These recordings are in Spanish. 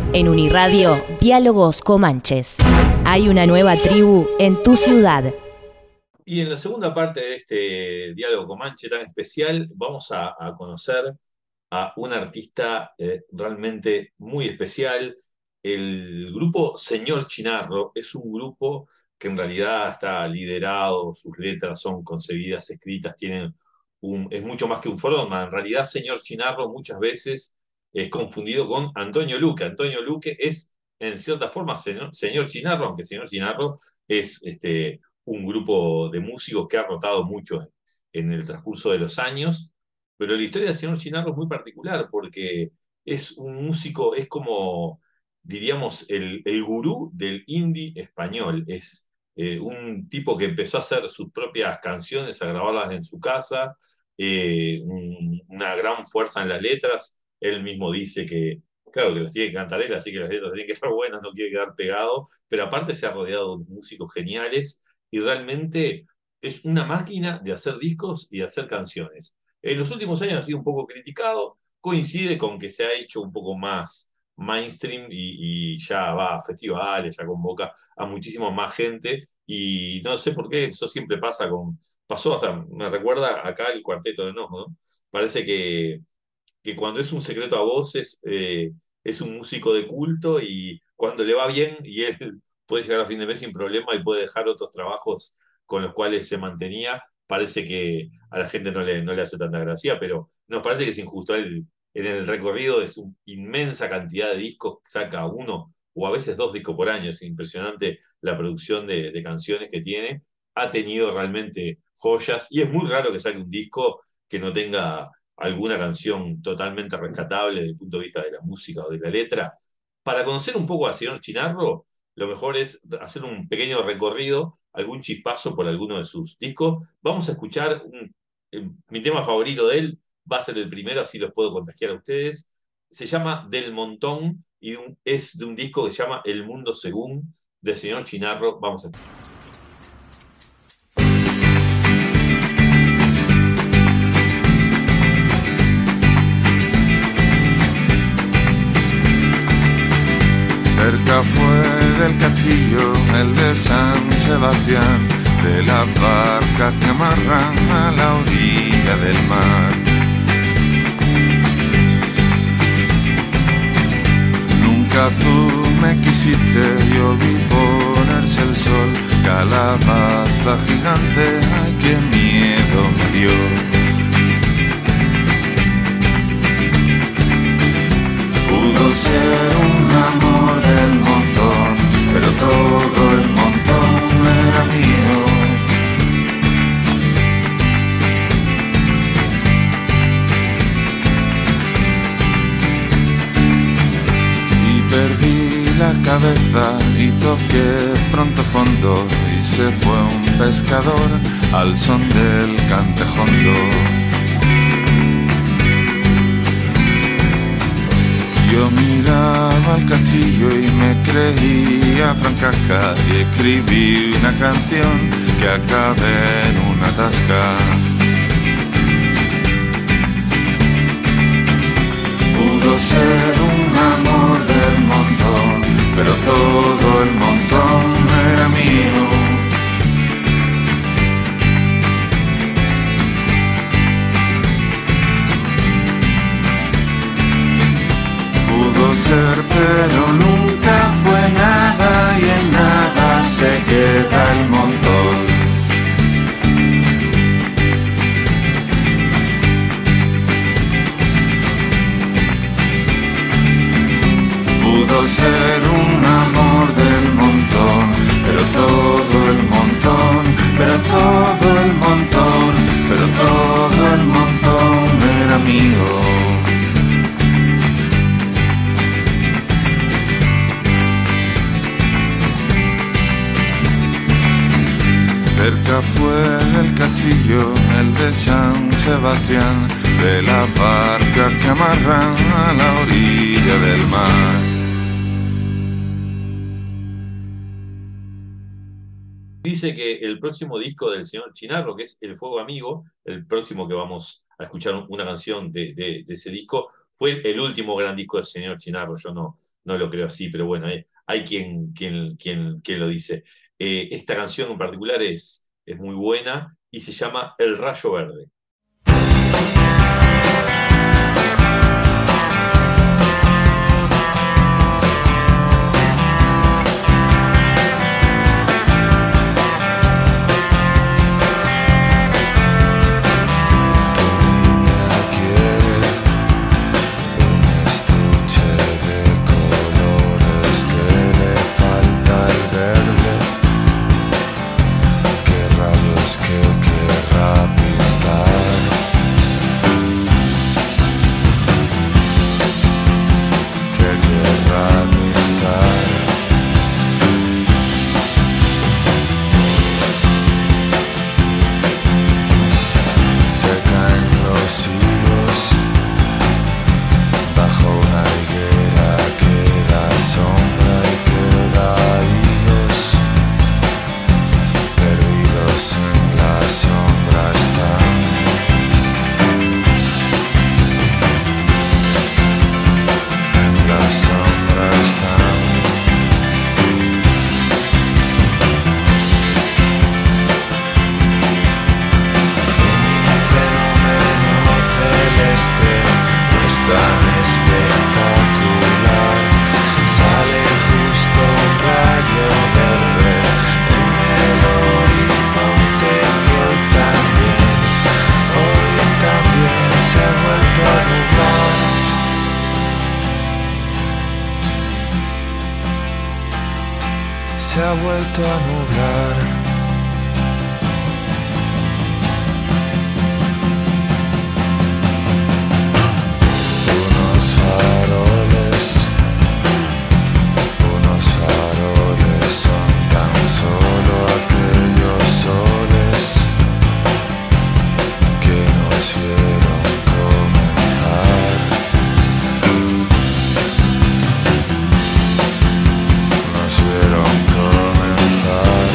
En Uniradio, Diálogos Comanches. Hay una nueva tribu en tu ciudad. Y en la segunda parte de este diálogo comanche tan especial, vamos a conocer a un artista realmente muy especial. El grupo Señor Chinarro es un grupo que en realidad está liderado, sus letras son concebidas, escritas, es mucho más que un frontman. En realidad, Señor Chinarro muchas veces es confundido con Antonio Luque. Antonio Luque es, en cierta forma, Señor Chinarro, aunque Señor Chinarro es un grupo de músicos que ha rotado mucho en el transcurso de los años, pero la historia del señor Chinarro es muy particular porque es un músico, es como, diríamos, el gurú del indie español. Es un tipo que empezó a hacer sus propias canciones, a grabarlas en su casa, una gran fuerza en las letras. Él mismo dice que, claro, que las tiene que cantar él, así que las letras tienen que ser buenas, no quiere quedar pegado, pero aparte se ha rodeado de músicos geniales y realmente es una máquina de hacer discos y de hacer canciones. En los últimos años ha sido un poco criticado, coincide con que se ha hecho un poco más mainstream y ya va a festivales, ya convoca a muchísima más gente y no sé por qué, eso siempre pasó hasta, me recuerda acá el Cuarteto de Nos, ¿no? Parece que cuando es un secreto a voces es un músico de culto y cuando le va bien y él puede llegar a fin de mes sin problema y puede dejar otros trabajos con los cuales se mantenía, parece que a la gente no le hace tanta gracia, pero nos parece que es injusto. Él, en el recorrido de su inmensa cantidad de discos, saca uno o a veces dos discos por año, es impresionante la producción de canciones que tiene, ha tenido realmente joyas y es muy raro que saque un disco que no tenga alguna canción totalmente rescatable desde el punto de vista de la música o de la letra. Para conocer un poco al señor Chinarro, lo mejor es hacer un pequeño recorrido, algún chispazo por alguno de sus discos. Vamos a escuchar mi tema favorito de él, va a ser el primero, así los puedo contagiar a ustedes. Se llama Del Montón y es de un disco que se llama El Mundo Según, del señor Chinarro. Vamos a escuchar. Cerca fue del castillo el de San Sebastián, de las barcas que amarran a la orilla del mar. Nunca tú me quisiste, yo vi ponerse el sol, calabaza gigante, ay qué miedo me dio. Pudo ser un amor del montón, pero todo el montón era mío. Y perdí la cabeza y toqué pronto fondo y se fue un pescador al son del cantejondo. Yo miraba al castillo y me creía Francasca y escribí una canción que acabé en una tasca. Pudo ser un amor del montón, pero todo el montón era mío. Pudo ser, pero nunca fue nada y en nada se queda el montón. Pudo ser un amor del montón, pero todo el montón, pero todo el montón, pero todo el montón era mío. Cerca fue el castillo, el de San Sebastián, de las barcas que amarran a la orilla del mar. Dice que el próximo disco del señor Chinarro, que es El Fuego Amigo, el próximo que vamos a escuchar una canción de ese disco, fue el último gran disco del señor Chinarro. Yo no lo creo así, pero bueno, hay quien lo dice. Esta canción en particular es muy buena y se llama El Rayo Verde. Se ha vuelto a nublar. Unos faroles son tan solo aquellos soles que nos vieron comenzar. Nos vieron comenzar.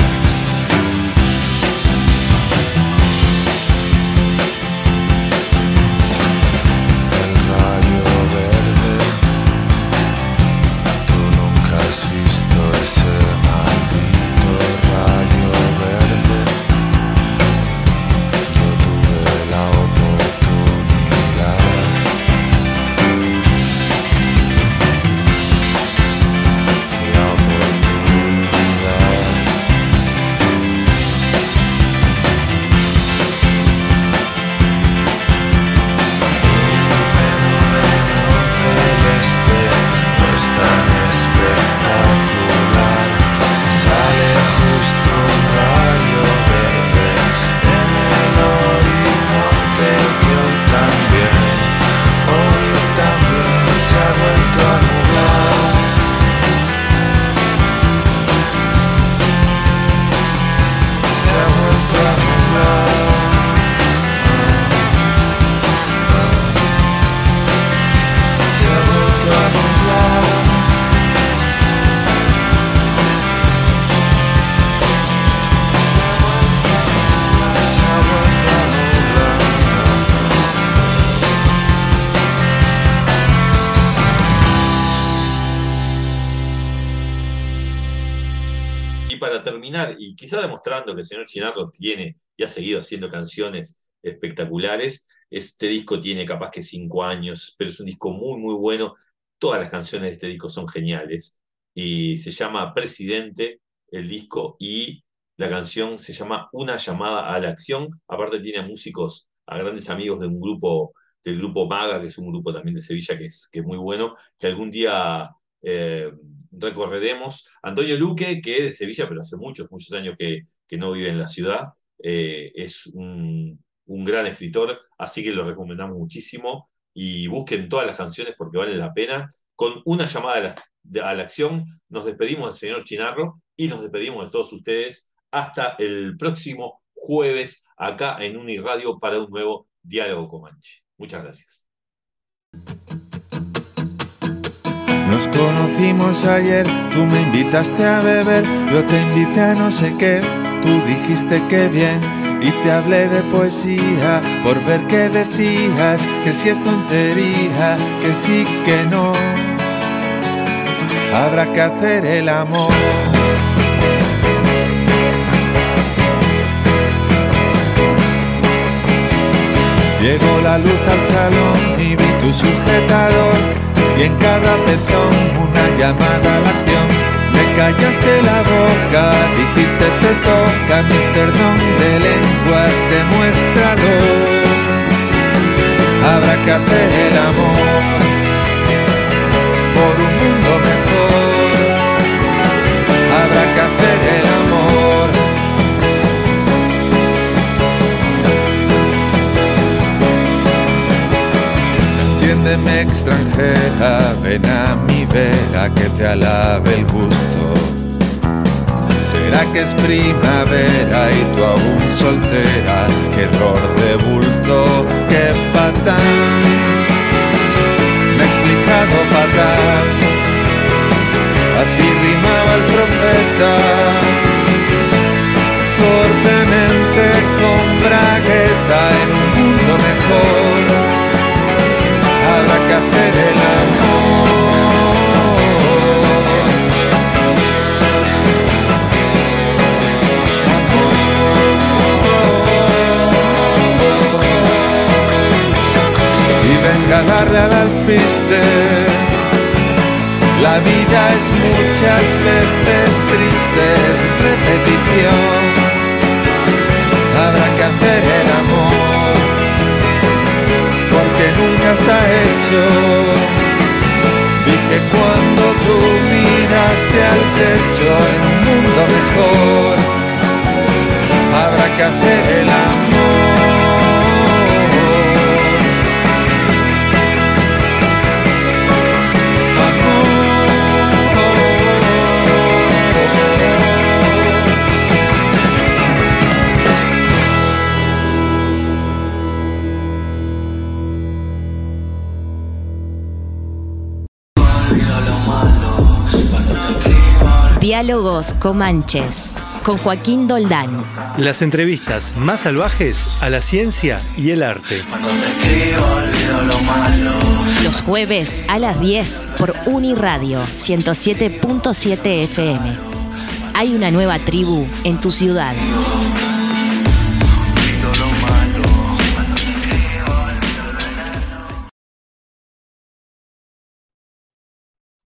El rayo verde, tú nunca has visto ese maldito rayo verde. Yo tuve la oportunidad. La oportunidad. Un fenómeno celeste no es tan espectacular. Sale justo un rayo verde en el horizonte y hoy también se ha vuelto a nublar. Se ha vuelto a nublar. Se ha vuelto a nublar. Se ha vuelto a nublar. Y para terminar, y quizá demostrando que el señor Chinarro tiene y ha seguido haciendo canciones espectaculares, este disco tiene capaz que 5 años, pero es un disco muy, muy bueno. Todas las canciones de este disco son geniales. Y se llama Presidente, el disco, y la canción se llama Una llamada a la acción. Aparte tiene a músicos, a grandes amigos de un grupo, del grupo Maga, que es un grupo también de Sevilla que es muy bueno, que algún día recorreremos. Antonio Luque, que es de Sevilla, pero hace muchos, muchos años que no vive en la ciudad, es un gran escritor, así que lo recomendamos muchísimo y busquen todas las canciones porque valen la pena. Con Una llamada a la acción, nos despedimos del señor Chinarro y nos despedimos de todos ustedes hasta el próximo jueves acá en Uniradio para un nuevo Diálogo Comanche. Muchas gracias. Nos conocimos ayer, tú me invitaste a beber, yo te invité a no sé qué, tú dijiste que bien, y te hablé de poesía, por ver qué decías, que si es tontería, que sí, que no. habrá que hacer el amor. Llegó la luz al salón y vi tu sujetador, y en cada pezón una llamada a la acción. Me callaste la boca, dijiste te toca, Mr. Don de lenguas, demuéstralo. Habrá que hacer el amor por un mundo mejor. Habrá que hacer el amor. Entiéndeme extranjera, ven a mi vera que te alabe el gusto. Será que es primavera y tú aún soltera, qué error de bulto, qué patán. Me he explicado fatal, así rimaba el profeta. Torpemente con bragueta en un mundo mejor. Habrá que hacer el amor. Y venga a darle al alpiste. La vida es muchas veces triste, es repetición. Habrá que hacer el amor, porque nunca está hecho. Dije cuando tú miraste al techo en un mundo mejor. Habrá que hacer el amor. Diálogos Comanches con Joaquín Doldán. Las entrevistas más salvajes a la ciencia y el arte. Los jueves a las 10 por Uniradio 107.7 FM. Hay una nueva tribu en tu ciudad.